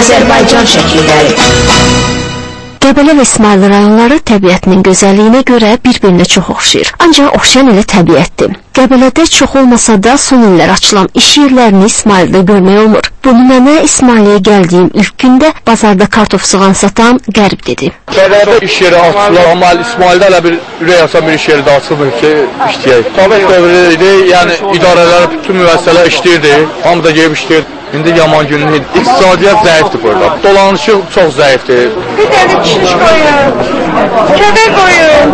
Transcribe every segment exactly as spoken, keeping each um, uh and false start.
Azərbaycan şəkilləri. Qəbələ və İsmayıl rayonları təbiətinin gözəlliyinə görə bir-birinə çox oxşayır. Ancaq oxşayan elə təbiətdir. Qəbələdə çox olmasa da son illər açılan iş yerlərini İsmayılda görmək olmur. Bunu mənə İsmailiyə gəldiyim ilk gündə bazarda kartof soğan satan Qərib dedi. Qəbələdə iş yeri açılan, amma İsmaildə elə bir ürəyasan bir iş yeri də açılmır ki, işləyək. Sovet dövrü idi, yəni idarələr, bütün müəssisələr işləyirdi, hamı da gelib işləyirdi. İndi yaman günün iqtisadiyyat zəifdir burada. Dolanışı çox zəifdir. Bir dənə kişniş qoyun, köpək qoyun.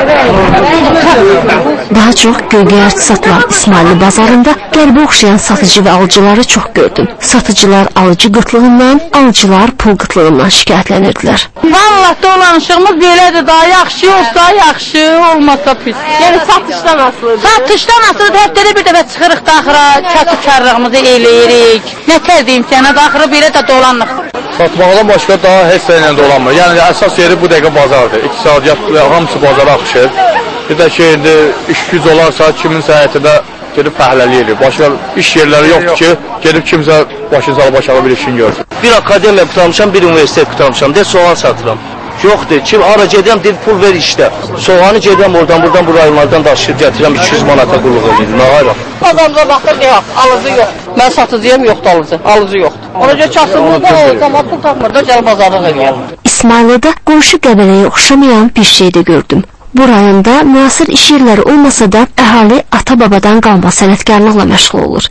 Daha çox gölgəyərti satılan İsmailli bazarında qərbə oxşayan satıcı və alıcıları çox gördüm. Satıcılar alıcı qıtlığından, alıcılar pul qıtlığından şikayətlənirdilər. Vallahi dolanışığımız belədir, daha yaxşı olsa yaxşı, olmasa pis. Yəni satışdan asılıdır. Satışdan asılıdır, həftədə bir dəfə çıxırıq daxıra, kətib-kərrığımızı eləyirik. Nə tərdiyim sənə, daxıra belə də dolanıq. Satmaqdan başqa daha heç ilə dolanmır. Yəni əsas yeri bu dəqiqə bazardır. İqtisadiyyat hamısı bazara axışır. Bir də ki, indi iş güc olarsa kimin səhiyətində gedib fəhləliyir. Başqa iş yerləri yoxdur ki, gedib kimsə başını salı başağı bir işini görsün. Bir akademiya qutarmışam, bir universitet qutarmışam, deyir soğan satıram. Yoxdur, kim ara gedirəm, deyir pul ver işdə. Soğanı gedirəm oradan, buradan, bu rayonlardan daşıyıb gətirəm, iki yüz manata qulluq edir. Nə ayıraq? Bazarda baxır, yox, alıcı yox. Mən satıcıyam, yoxdur alıcı, alıcı yoxdur. Ona görə kasıblıqda o zaman pul tapmır da, gəl bazarlıq edir. İsmayılıda qonşu qəbələyə oxşamayan bir şey də gördüm. Bu rayonda müasir iş yerləri olmasa da əhali ata-babadan qalma sənətkarlıqla məşğul olur.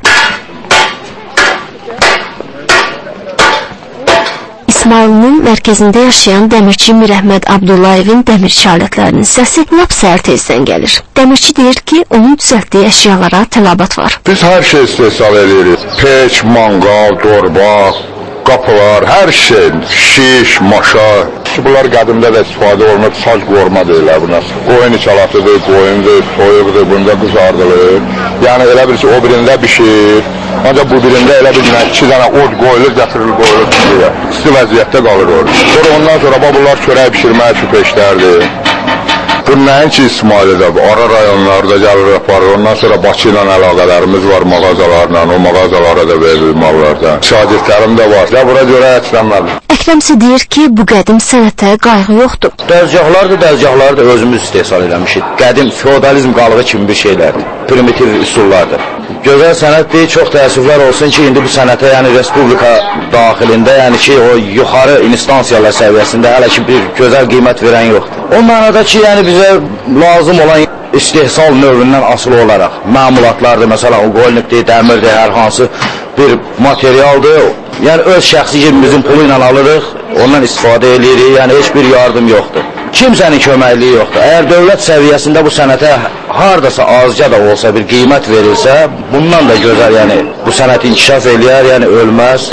İsmailinin mərkəzində yaşayan dəmirçi Mirəhməd Abdullayevin dəmirçi alətlərinin səsi lap səhər tezdən gəlir. Dəmirçi deyir ki, onun düzəltdiyi əşyalara tələbat var. Biz hər şey istehsal edirik. Peç, manqal, torba, qapılar, hər şey, şiş, maşa. Bunlar qədimdə də istifadə olunur, sac qorma deyirlər buna. Qoyun içalatıdır, qoyundur, soyuqdur, bunda qızardılır. Yəni elə bir ki, o birində bişir. Ancaq bu birində elə bir iki dənə od qoyulur, gətirilir, qoyulur pişirir. İsti vəziyyətdə qalır orada. Sonra ondan sonra bunlar çörək pişirmək üçün peşlərdir. Bu nəinki İsmailidə, ara rayonlarda gəlir, aparır. Ondan sonra Bakı ilə əlaqələrimiz var mağazalarla, o mağazalara da verilir mallardan. Şagirdlərim də var. Ya bura görə ətlənmədir. Əkrəmsə deyir ki, bu qədim sənətə qayğı yoxdur. Dəzgahlardır, dəzgahlardır, özümüz istehsal eləmişik. Qədim feodalizm qalığı kimi bir şeylərdir, primitiv üsullardır. Gözəl sənətdir, çox təəssüflər olsun ki, indi bu sənətə, yəni Respublika daxilində, yəni ki, o yuxarı instansiyalar səviyyəsində hələ ki bir gözəl qiymət verən yoxdur. O mənada ki, yəni bizə lazım olan istehsal növündən asılı olaraq, məmulatlardır, məsələn, o qoyunluqdur, dəmirdir, hər hansı bir materialdır, yəni öz şəxsi cibimizin pulu ilə alırıq, ondan istifadə edirik, yəni heç bir yardım yoxdur. Kimsənin köməkliyi yoxdur. Əgər dövlət səviyyəsində bu sənətə hardasa azca da olsa bir qiymət verilsə, bundan da gözəl, yəni bu sənət inkişaf eləyər, yəni ölməz.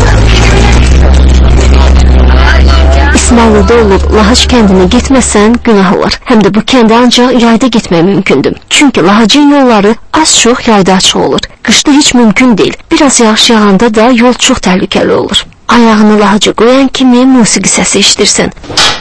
İsmayılıda olub Lahac kəndinə getməsən günah olar. Həm də bu kəndə ancaq yayda getmək mümkündür. Çünki Lahacın yolları az-çox yayda açıq olur. Qışda heç mümkün deyil. Biraz yağış yağanda da yol çox təhlükəli olur. Ayağını Lahaca qoyan kimi musiqi səsi eşidirsən.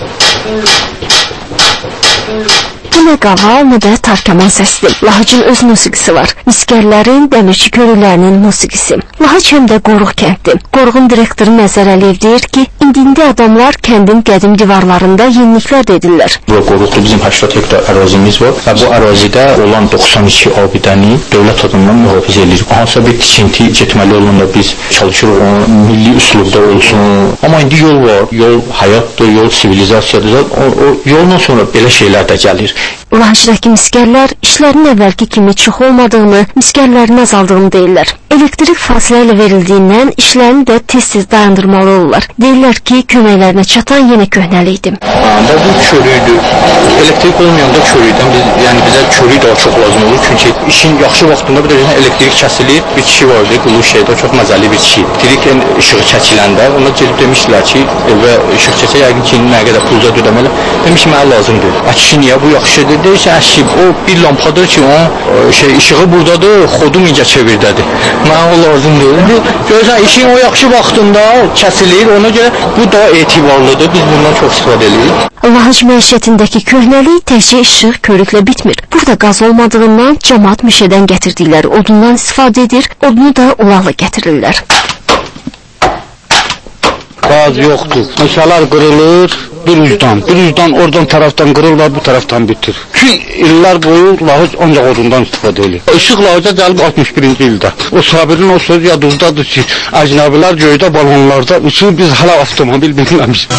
Bu nə qaval, nə də tarkaman səsdir. Lahacın öz musiqisi var. Miskərlərin, dəmirçi körüklərinin musiqisi. Lahac həm də qoruq kənddir. Qoruğun direktoru Nəzər Əliyev deyir ki, indində adamlar kəndin qədim divarlarında yeniliklər də edirlər. Bu qoruqda bizim səksən hektar ərazimiz var və bu ərazidə olan doxsan iki abidəni dövlət adından mühafizə edirik. Hansısa bir tikinti getməli olanda biz çalışırıq, onu milli üslubda olsun. Amma indi yol var, yol həyatdır, yol sivilizasiyadır. O, o yolla sonra belə şeylər də gəlir. Lahacdakı miskərlər işlərin əvvəlki kimi çox olmadığını, miskərlərin azaldığını deyirlər. Elektrik fasilə ilə verildiyindən işlərini də tez-tez dayandırmalı olurlar. Deyirlər ki, köməklərinə çatan yenə köhnəlikdir. Anda bu körüydür. Elektrik olmayanda körükdən biz, yəni bizə körük daha çox lazım olur. Çünki işin yaxşı vaxtında bir də elektrik kəsilir. Bir kişi vardı, qulu şeydə çox məzəli bir kişi. Elektrik işığı çəkiləndə ona gelib demişdilər ki, və işıq çəksə yəqin ki, nə qədər pulca ödəməli. Demiş ki, mənə lazımdır. A kişi niyə bu yaxşıdır? Deyir ki, əşib, o bir lampadır ki, onun şey, işığı buradadır, xodu micə çevirdədir. Mənə o lazımdır. Görürsən, işin o yaxşı vaxtında kəsilir, ona görə bu da etibarlıdır. Biz bundan çox istifadə edirik. Lahac məişətindəki köhnəlik təkcə işıq, körüklə bitmir. Burada qaz olmadığından cəmaat meşədən gətirdikləri odundan istifadə edir, odunu da ulaqla gətirirlər. tıkaz yoxdur. Meşalar qırılır, bir ucdan, bir ucdan oradan taraftan qırırlar, bu taraftan bitir. İki illər boyu lahıc ancaq odundan istifadə edir. Işıq lahıca gəlib altmış birinci ildə. O Sabirin o söz yadımızdadır ki, əcnəbilər göydə balonlarda uçur, biz hala avtomobil bilməmişik.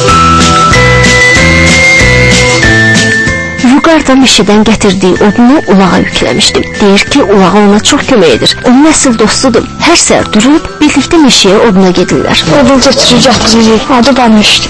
Vüqar da meşədən gətirdiyi odunu ulağa yükləmişdim. Deyir ki, ulağa ona çox kömək edir. Onun əsl dostudur. Hər səhər durub, birlikdə meşəyə oduna gedirlər. Odun götürür, gətirir. Adı Banmışdı.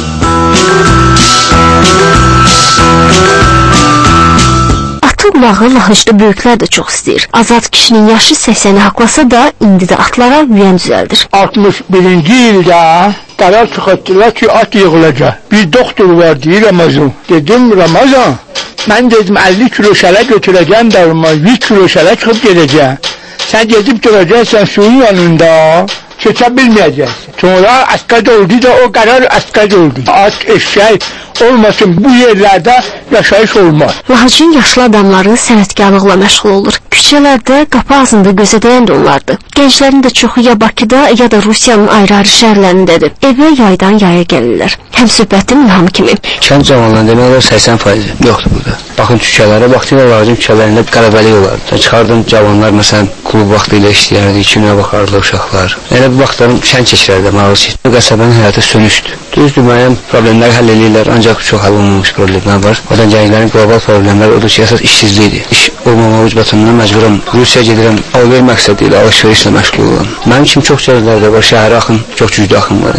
Atı ulağı lahıcda böyüklər də çox istəyir. Azad kişinin yaşı səksəni haqlasa da, indi də atlara yüyən düzəldir. altmış birinci ildə qərar çıxartdılar ki, at yığılacaq. Bir doktor var deyir Ramazan. Dedim Ramazan, mən dedim əlli kilo şələ götürəcəm dərma, yüz kilo şələ çıxıb gedəcəm. Sən gedib duracaqsən suyun yanında, keçə bilməyəcəksən. Sonra əskəd oldu da o qərar əskəd oldu. At, eşək olmasın, bu yerlərdə yaşayış olmaz. Lahıcın yaşlı adamları sənətkarlıqla məşğul olur. Küçələrdə qapı ağzında gözə dəyən də onlardır. Gənclərin də çoxu ya Bakıda, ya da Rusiyanın ayrı-ayrı şəhərlərindədir. Evə yaydan yaya gəlirlər. Həm söhbətin ilham kimi. Kənd cavanlarında demək olar səksən faiz yoxdur burada. Baxın küçələrə, vaxtilə Lahıcın küçələrində qələbəlik olardı. Çıxardım cavanlar, məsələn, klub vaxtı ilə işləyərdi, kimə baxardı uşaqlar. Elə bir vaxtların şən keçirərdi, mağıl ki, bu qəsəbənin həyatı sönüşdü. Düzdür, müəyyən problemləri həll edirlər, ancaq çox həll olmamış problemlər var. Odan gənclərin qlobal problemləri odur ki, əsas işsizlikdir. İş olmamağı ucbatından məcburam. Rusiyaya gedirəm, alver məqsədi ilə alışverişlə məşğul olan. Mənim kimi çox gənclər də var, şəhərə axın, çox güclü axın var.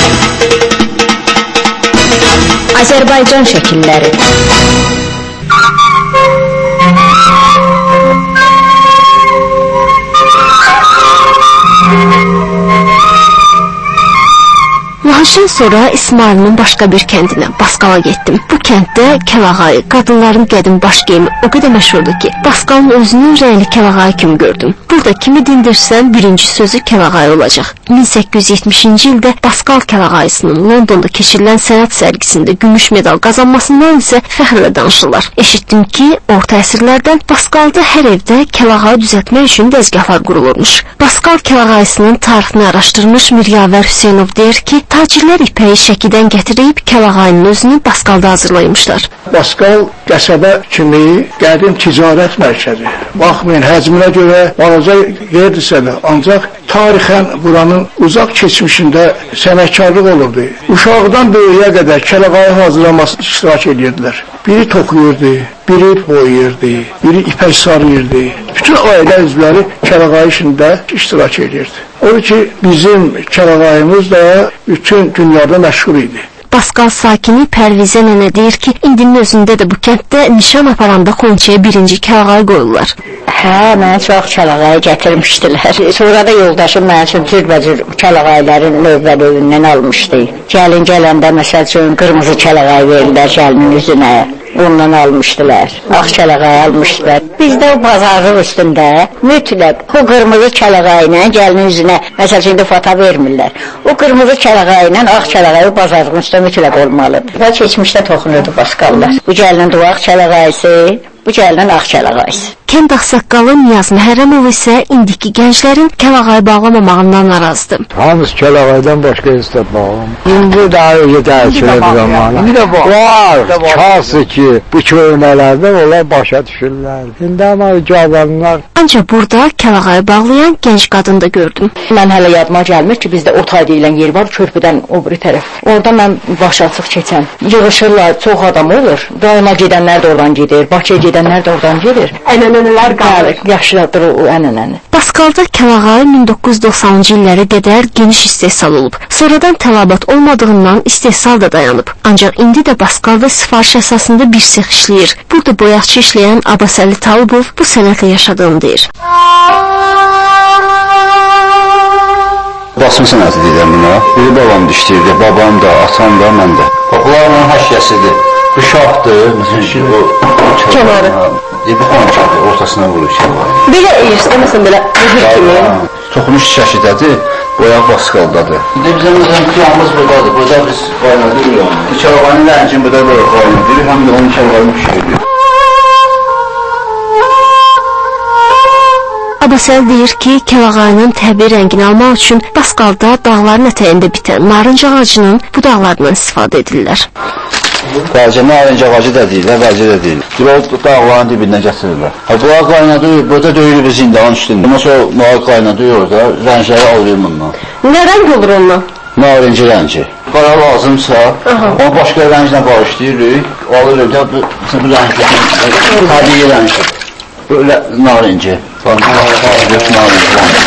Azərbaycan şəkilləri. Lahıcdan sonra İsmailin başqa bir kəndinə, Baskala getdim. Bu kənddə kəlağayı, qadınların qədim baş geyimi o qədər məşhurdur ki, Baskalın özünün rəyli kəlağayı kimi gördüm. Burada kimi dindirsən birinci sözü kəlağayı olacaq. min səkkiz yüz yetmişinci ildə Baskal kəlağayısının Londonda keçirilən sənət sərgisində gümüş medal qazanmasından isə fəxrlə danışırlar. Eşitdim ki, orta əsrlərdən Baskalda hər evdə kəlağayı düzəltmək üçün dəzgahlar qurulurmuş. Baskal kəlağayısının tarixini araşdırmış Miryavər Hüseynov deyir ki, tacirlər ipəyi Şəkidən gətirib kəlağayının özünü Baskalda hazırlaymışlar. Baskal qəsəbə kimi qədim ticarət mərkəzi. Baxmayın, həcminə görə balaca yerdirsə də, ancaq tarixən buranın uzaq keçmişində sənətkarlıq olurdu. Uşaqdan böyüyə qədər kəlağayı hazırlamasını iştirak edirdilər. Biri toxuyurdu, biri boyayırdı, biri ipək sarıyırdı. Bütün ailə üzvləri kəlağayı işində iştirak edirdi. O ki, bizim kəlağayımız da bütün dünyada məşhur idi. Baskal sakini Pərvizə nənə deyir ki, indinin özündə də bu kənddə nişan aparanda xonçaya birinci kəlağayı qoyurlar. Hə, mənə çox kəlağayı gətirmişdilər. Sonra da yoldaşım mənə üçün cürbəcür kəlağayıların növbə-növündən almışdı. Gəlin gələndə məsəl üçün qırmızı kəlağayı verirlər gəlinin üzünə. Ondan almışdılar. Ağ kəlağayı almışdılar. Bizdə o bazarın üstündə mütləq o qırmızı kəlağayı ilə gəlinin üzünə, məsəl üçün fota vermirlər. O qırmızı kəlağayı ilə ağ kəlağayı bazarın üstündə mütləq olmalıdır. Və keçmişdə toxunurdu Baskallar. Bu gəlinin duvaq kəlağayısı, bu gəlinin ağ kəlağayısı. Kənd ağsaqqalı Niyaz Məhərrəmov isə indiki gənclərin kəlağayı bağlamamağından narazıdır. Hamısı kəlağaydan başqa istə bağlam. İndi daha öyle dərkilir zamanı. Var, kalsı ki, bu köynələrdən onlar başa düşürlər. İndi ama cavanlar. Ancaq burada kəlağayı bağlayan gənc qadın da gördüm. Mən hələ yadıma gəlmir ki, bizdə otay deyilən yer var, körpüdən o biri tərəf. Orada mən baş açıq keçən. Yığışırlar, çox adam olur. Daima gedənlər də oradan gedir, Bakıya gedənlər də oradan gedir. Ənənələr qalır, yaşlıdır o ənənəni. Baskalda kəlağayı min doqquz yüz doxsanıncı illərə qədər geniş istehsal olub. Sonradan tələbat olmadığından istehsal da dayanıb. Ancaq indi də Baskalda sifariş əsasında bir sex işləyir. Burada boyaqçı işləyən Abbasəli Talibov bu sənətlə yaşadığını deyir. Basma sənəti deyirəm buna. Biri babam dişləyirdi, babam da, atam da, mən də. Bunların həşyəsidir. Bu şahdır, məsələn, o kənarı. Bu xonçadır, ortasına vurur şey var. Belə istəməsən belə mühür kimi. Toxunuş şəkildədir, boyaq Baskaldadır. İndi bizim kıyamız buradadır, burada biz qaynadır. Bu kəlağanın ləncin burada böyle qaynadır, həm də onun kəlağanı pişirilir. Abbasəli deyir ki, kəlağayının təbii rəngini almaq üçün Basqalda dağların ətəyində bitən narıncı ağacının budaqlarından istifadə edirlər. Bəzi narıncı ağacı da deyirlər, bəzi də deyirlər. Bir dağların dibindən gətirirlər. Bunlar qaynadı, burada döyülür biz zindanın üstündə. Ondan sonra bunlar qaynadı orada, rəngləri alıyım bundan. Nə rəng olur ondan? Narıncı rəngi. Qara lazımsa, onu başqa rənglə qarışdırırıq, alırıq da bu rənglə, təbii rəngdir. Böyle narıncı. Narıncı rəngdir.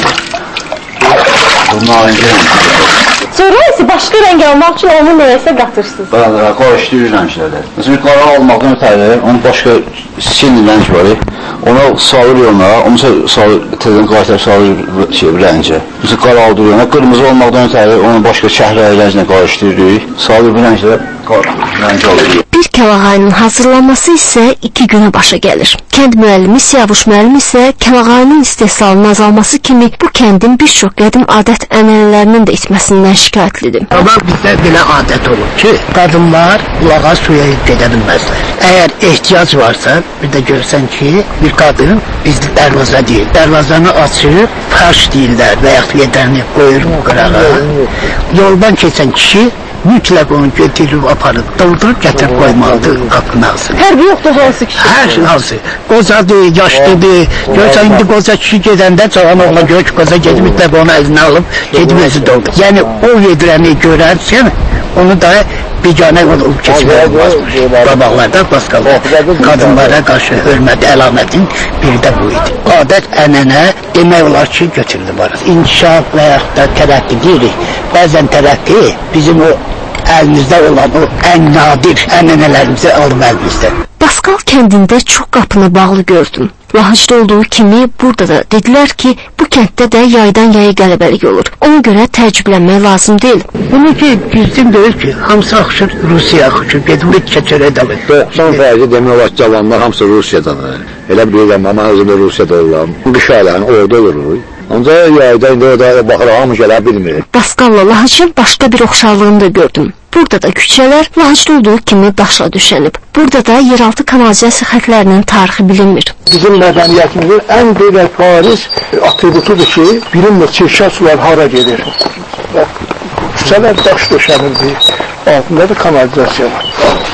Bu narıncı rəngdir. Sonra isə başqa rəng almaq üçün onu nəyəsə qatırsınız? Bəli, qarışdırır rənglərdə. Mesela qara olmaqdan ötəri, onun başqa sinli rəng var. Ona salır ona, onu salır, tezdən qaytar salır şey, rəngə. Mesela qara aldırır ona, qırmızı olmaqdan ötəri, onu başqa şəhərləri rənglə qarışdırırıq. Salır bu rənglər, rəng alır. Bir kəlağayının hazırlanması isə iki günə başa gəlir. Kənd müəllimi Siyavuş müəllim isə kəlağayının istehsalının azalması kimi bu kəndin bir çox qədim adət ənənələrinin də itməsindən şikayətlidir. Ama bizdə belə adət olur ki, qadınlar ulağa suya gedə bilməzlər. Əgər ehtiyac varsa, bir də görsən ki, bir qadın bizdə dərvaza deyil, dərvazanı açır, parş deyirlər və yaxud yedəni qoyur qırağa. Yoldan keçən kişi mütləq onu götürüb, aparıb, doldurub, gətirib qoymalıdır qapının ağzına. Fərqi yoxdur hansı kişi? Hər şey hansı. Qocadır, yaşlıdır. Görsən, indi qoca kişi gedəndə, cavan oğlan görür ki, qoca gedib, mütləq onu əlinə alıb, gedib özü doldur. Yəni, o yedirəni görərsən, onu da biganə olub keçmək olmazmış. Qabaqlarda, Basqalda qadınlara qarşı hörmət əlamətin biri də bu idi. Adət, ənənə demək olar ki, götürülü var. İnkişaf və yaxud da tərəqqi deyirik. Bəzən tərəqqi bizim o əlimizdə olan o ən nadir ənənələrimizi alıb əlimizdən. Basqal kəndində çox qapını bağlı gördüm. Lahıcda olduğu kimi burada da dedilər ki, bu kənddə də yaydan yaya qələbəlik olur. Ona görə təəccüblənmək lazım deyil. Bunu ki, bizim deyil ki, hamısı axışır Rusiyaya axışır, gedib keçərək dalır. doxsan faizi demək olar cavanlar hamısı Rusiyadandır. Elə bilirəm, ama özümdə Rusiyada oluram. Qış aylarını orada oluruq. Ancaq yayda indi orada baxıraq, hamı gələ bilmir. Basqalla Lahıcın başqa bir oxşarlığını da gördüm. Burada da küçələr Lahıcda olduğu kimi daşla düşənib. Burada da yeraltı kanalizasiya xətlərinin tarixi bilinmir. Bizim mədəniyyətimizin ən belə bariz atributudur ki, bilinmir çirkə sular hara gedir. Küçələr daş döşənirdi, altında da kanalizasiya var.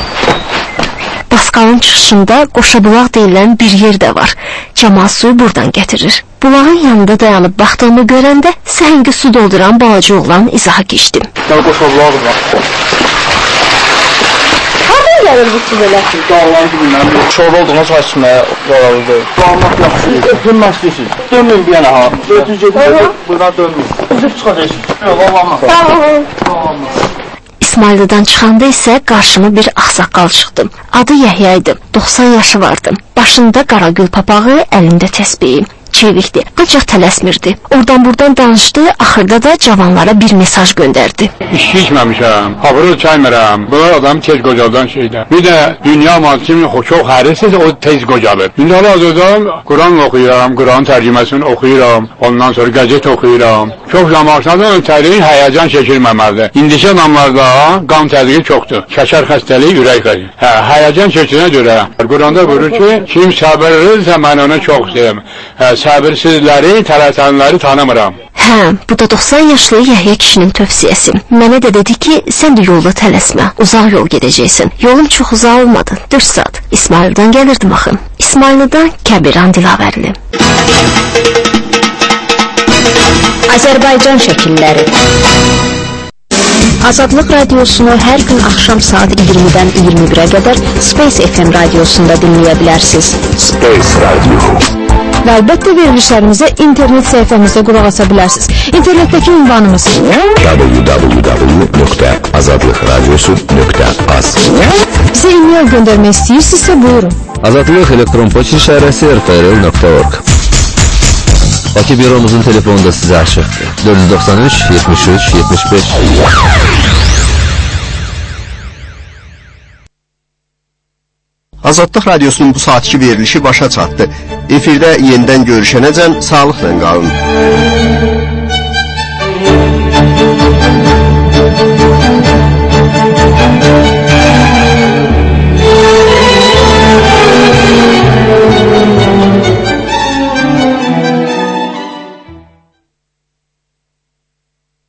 Basqalın çıxışında Qoşabulaq deyilən bir yer də var. Cəmaat suyu buradan gətirir. Bulağın yanında dayanıb baxdığımı görəndə səhəngi su dolduran balaca oğlan izaha keçdim. Qoşabulaq var. Hardan gəlir bu su belə? Dağların dibindən bir şorba olduğuna çay içməyə qaralıdır. Dağılmaq yaxşı. Dönmək istəyirsiniz. Dönməyin bir yana ha. Ötünüz gedin, buradan dönməyin. Üzüb çıxacaqsınız. Yox, olmaz. Tamam. İsmaildən çıxanda isə qarşıma bir ağsaqqal çıxdı. Adı Yəhya idi. doxsan yaşı vardı. Başında qaragül papağı, əlində təsbehi. Çevikdi, ancaq tələsmirdi. Oradan buradan danışdı, axırda da cavanlara bir mesaj göndərdi. İşki içməmişəm, pavruz çaymıram, bu adam tez qocadan şeydə. Bir də dünya malı kimi çox hərisizsə o tez qocalır. İndi hal-hazırda Quran oxuyuram, Quran tərcüməsini oxuyuram, ondan sonra qəzet oxuyuram. Çox zamanlardan ötəri həyəcan keçirməməlidir. İndiki adamlarda qan təzyiqi çoxdur. Şəkər xəstəliyi, ürək xəstəliyi. Hə, həyəcan keçirənə görə Quranda buyurur ki, kim səbirlidirsə mən onu çox sevim. Hə, səbirsizləri, tələsənləri tanımıram. Hə, bu da doxsan yaşlı Yəhya kişinin tövsiyəsi. Mənə də dedi ki, sən də yolda tələsmə, uzaq yol gedəcəksin. Yolum çox uzaq olmadı, dörd saat. İsmaildən gəlirdim axı. İsmaildən Kəbiran Dilavərli. Azərbaycan şəkilləri. Azadlıq radiosunu hər gün axşam saat iyirmidən iyirmi birə qədər Space F M radiosunda dinləyə bilərsiniz. Space Radio. Və əlbəttə verilişlərimizə internet səhifəmizdə qulaq asa bilərsiniz. İnternetdəki ünvanımız w w w nöqtə azadlıq radiosu nöqtə az. Bizə e-mail göndərmək istəyirsinizsə buyurun. Azadlıq elektron poçt şəhərəsi r f r nöqtə org. Bakı büromuzun telefonu da sizə açıqdır. dörd yüz doxsan üç yetmiş üç yetmiş beş. Azadlıq Radiosunun bu saatki verilişi başa çatdı. Efirdə yenidən görüşənəcən sağlıqla qalın.